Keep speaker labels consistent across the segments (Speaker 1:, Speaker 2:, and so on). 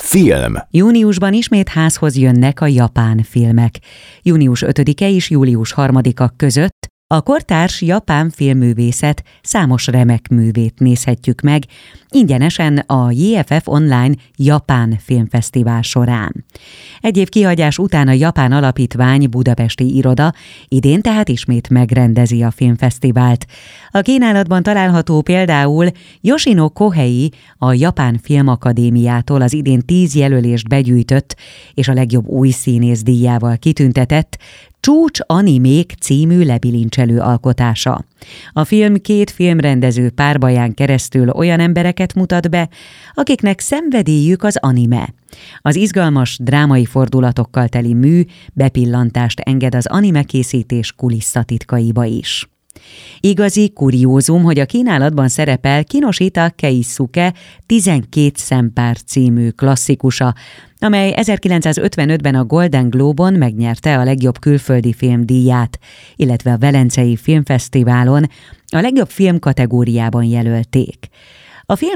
Speaker 1: Film.
Speaker 2: Júniusban ismét házhoz jönnek a japán filmek. Június 5-e és július 3-a között a kortárs japán filmművészet számos remek művét nézhetjük meg, ingyenesen a JFF Online Japán Filmfesztivál során. Egy év kihagyás után a Japán Alapítvány budapesti iroda idén tehát ismét megrendezi a filmfesztivált. A kínálatban található például Yoshino Kohei, a Japán Filmakadémiától az idén 10 jelölést begyűjtött és a legjobb új színész díjával kitüntetett Csúcs Animék című lebilincselő alkotása. A film 2 filmrendező párbaján keresztül olyan embereket mutat be, akiknek szenvedélyük az anime. Az izgalmas, drámai fordulatokkal teli mű bepillantást enged az anime készítés kulisszatitkaiba is. Igazi kuriózum, hogy a kínálatban szerepel Kinoshita Keisuke 12 szempár című klasszikusa, amely 1955-ben a Golden Globe-on megnyerte a legjobb külföldi film díját, illetve a Velencei Filmfesztiválon a legjobb film kategóriában jelölték. A film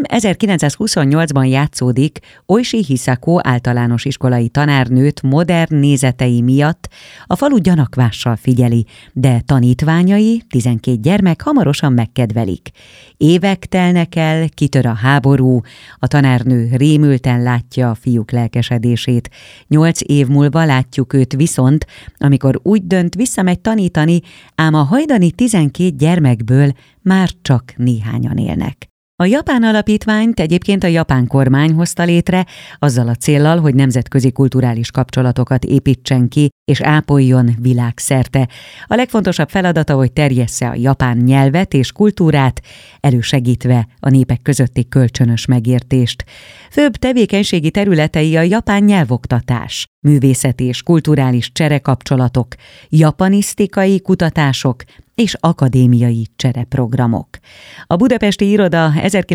Speaker 2: 1928-ban játszódik Oishi Hisako általános iskolai tanárnőt modern nézetei miatt a falu gyanakvással figyeli, de tanítványai, 12 gyermek hamarosan megkedvelik. Évek telnek el, kitör a háború, a tanárnő rémülten látja a fiúk lelkesedését. 8 év múlva látjuk őt viszont, amikor úgy dönt, visszamegy tanítani, ám a hajdani 12 gyermekből már csak néhányan élnek. A Japán Alapítványt egyébként a japán kormány hozta létre, azzal a céllal, hogy nemzetközi kulturális kapcsolatokat építsen ki és ápoljon világszerte. A legfontosabb feladata, hogy terjessze a japán nyelvet és kultúrát, elősegítve a népek közötti kölcsönös megértést. Főbb tevékenységi területei a japán nyelvoktatás, művészeti és kulturális cserekapcsolatok, japanisztikai kutatások és akadémiai csereprogramok. A budapesti iroda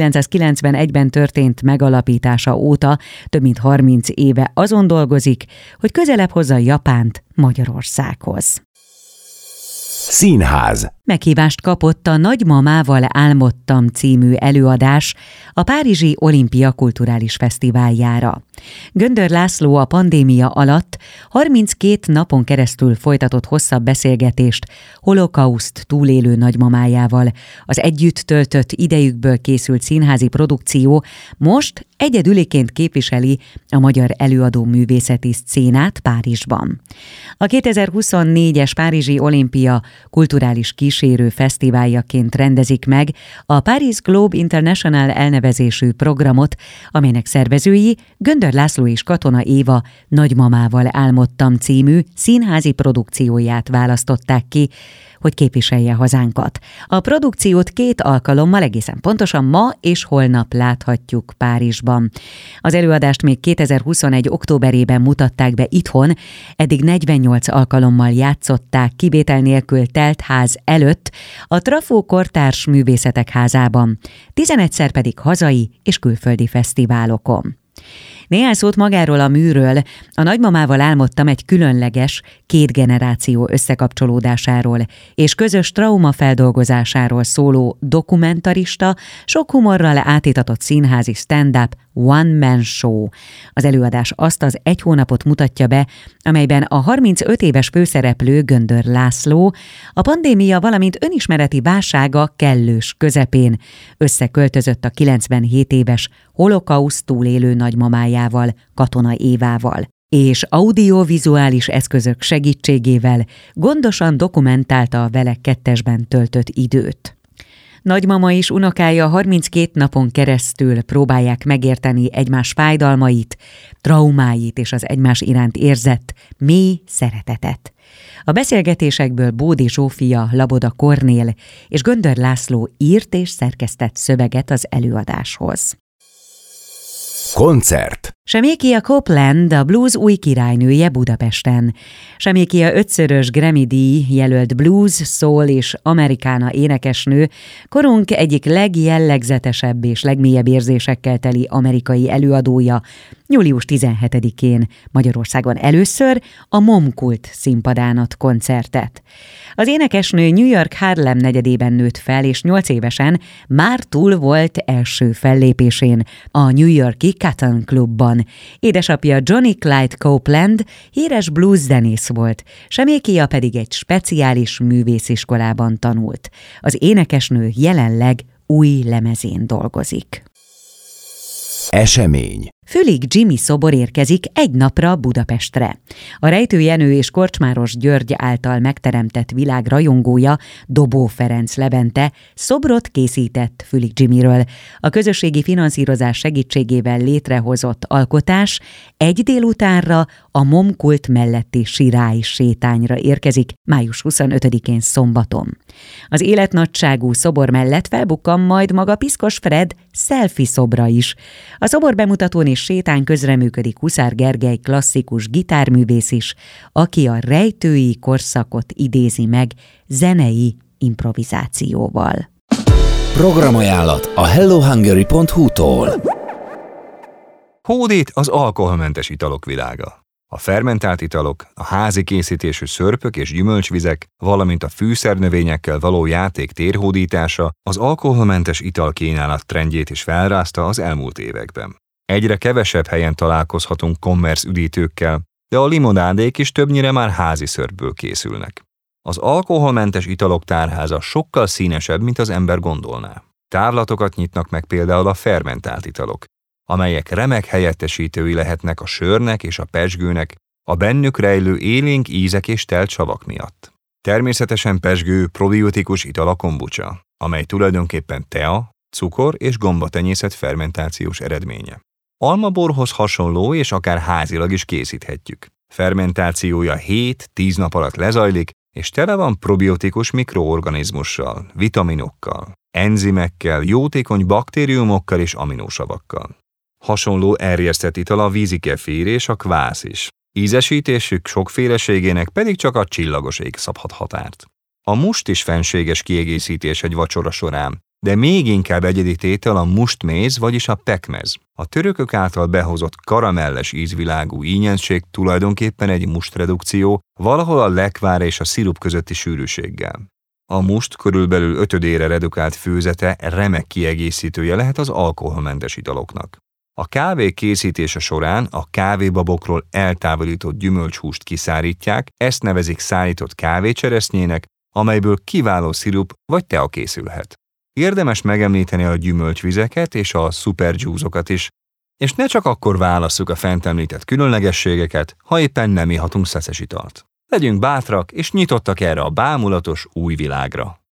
Speaker 2: 1991-ben történt megalapítása óta több mint 30 éve azon dolgozik, hogy közelebb hozza Japánt Magyarországhoz.
Speaker 1: Színház.
Speaker 2: Meghívást kapott a Nagymamával álmodtam című előadás a Párizsi Olimpia Kulturális Fesztiváljára. Göndör László a pandémia alatt 32 napon keresztül folytatott hosszabb beszélgetést holokauszt túlélő nagymamájával. Az együtt töltött idejükből készült színházi produkció most egyedüliként képviseli a magyar előadó művészeti szcénát Párizsban. A 2024-es Párizsi Olimpia kulturális kísérő fesztiváljaként rendezik meg a Paris Globe International elnevezésű programot, amelynek szervezői Göndör László és Katona Éva Nagymamával álmodtam című színházi produkcióját választották ki, hogy képviselje hazánkat. A produkciót 2 alkalommal, egészen pontosan ma és holnap láthatjuk Párizsban. Az előadást még 2021. októberében mutatták be itthon, eddig 48 alkalommal játszották kivétel nélkül telt ház előtt a Trafó Kortárs Művészetek Házában, 11-szer pedig hazai és külföldi fesztiválokon. Néhány szót magáról a műről. A Nagymamával álmodtam egy különleges 2 generáció összekapcsolódásáról és közös traumafeldolgozásáról szóló dokumentarista, sok humorral átítatott színházi stand-up one-man show. Az előadás azt az 1 hónapot mutatja be, amelyben a 35 éves főszereplő Göndör László a pandémia, valamint önismereti válsága kellős közepén összeköltözött a 97 éves holokauszt túlélő nagymamájával, Katona Évával, és audiovizuális eszközök segítségével gondosan dokumentálta a vele kettesben töltött időt. Nagymama és unokája 32 napon keresztül próbálják megérteni egymás fájdalmait, traumáit és az egymás iránt érzett mély szeretetet. A beszélgetésekből Bódi Zsófia, Laboda Kornél és Göndör László írt és szerkesztett szöveget az előadáshoz.
Speaker 1: Koncert.
Speaker 2: Shemekia Copeland, a blues új királynője Budapesten. Shemekia 5-szörös Grammy-díj jelölt blues, soul és americana énekesnő, korunk egyik legjellegzetesebb és legmélyebb érzésekkel teli amerikai előadója, július 17-én Magyarországon először a Momkult színpadán ad koncertet. Az énekesnő New York Harlem negyedében nőtt fel, és 8 évesen már túl volt első fellépésén a New York-i Cotton Clubban. Yorkban. Édesapja Johnny Clyde Copeland híres blueszenész volt, Semékia pedig egy speciális művésziskolában tanult. Az énekesnő jelenleg új lemezén dolgozik.
Speaker 1: Esemény.
Speaker 2: Fülig Jimmy szobor érkezik egy napra Budapestre. A Rejtő Jenő és Korcsmáros György által megteremtett világ rajongója, Dobó Ferenc Levente szobrot készített Fülig Jimmyről. A közösségi finanszírozás segítségével létrehozott alkotás egy délutánra a Momkult melletti Sirály sétányra érkezik május 25-én szombaton. Az életnagyságú szobor mellett felbukkan majd maga Piszkos Fred selfie szobra is. A szobor bemutatón és sétán közreműködik Huszár Gergely klasszikus gitárművész is, aki a rejtői korszakot idézi meg zenei improvizációval.
Speaker 1: Programajánlat a hellohungary.hu-tól.
Speaker 3: Hódít az alkoholmentes italok világa. A fermentált italok, a házi készítésű szörpök és gyümölcsvizek, valamint a fűszernövényekkel való játék térhódítása az alkoholmentes italkínálat trendjét is felrázta az elmúlt években. Egyre kevesebb helyen találkozhatunk kommersz üdítőkkel, de a limonádék is többnyire már házi szörpből készülnek. Az alkoholmentes italok tárháza sokkal színesebb, mint az ember gondolná. Távlatokat nyitnak meg például a fermentált italok, amelyek remek helyettesítői lehetnek a sörnek és a pezsgőnek, a bennük rejlő élénk ízek és telt savak miatt. Természetesen pezsgő probiotikus ital a kombucsa, amely tulajdonképpen tea, cukor és gombatenyészet fermentációs eredménye. Almaborhoz hasonló és akár házilag is készíthetjük. Fermentációja 7-10 nap alatt lezajlik, és tele van probiotikus mikroorganizmussal, vitaminokkal, enzimekkel, jótékony baktériumokkal és aminósavakkal. Hasonló erjesztett ital a vízikefír és a kvász is. Ízesítésük sokféleségének pedig csak a csillagos ég szabhat határt. A must is fenséges kiegészítés egy vacsora során, de még inkább egyedi tétel a mustméz, vagyis a pekmez. A törökök által behozott karamelles ízvilágú ínyendség tulajdonképpen egy mustredukció, valahol a lekvár és a szirup közötti sűrűséggel. A must körülbelül 5-ödére redukált főzete remek kiegészítője lehet az alkoholmentes italoknak. A kávé készítése során a kávébabokról eltávolított gyümölcshúst kiszárítják, ezt nevezik szárított kávécseresznyének, amelyből kiváló szirup vagy tea készülhet. Érdemes megemlíteni a gyümölcsvizeket és a szuperjuiceokat is, és ne csak akkor válasszuk a fent említett különlegességeket, ha éppen nem ihatunk szeszes italt. Legyünk bátrak és nyitottak erre a bámulatos új világra.